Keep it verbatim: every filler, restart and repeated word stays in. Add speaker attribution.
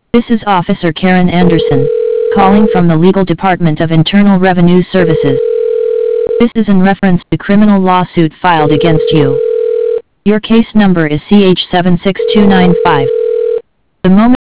Speaker 1: This is Officer Karen Anderson, calling from the Legal Department of Internal Revenue Services. This is in reference to criminal lawsuit filed against you. Your case number is C H seven six two nine five. The moment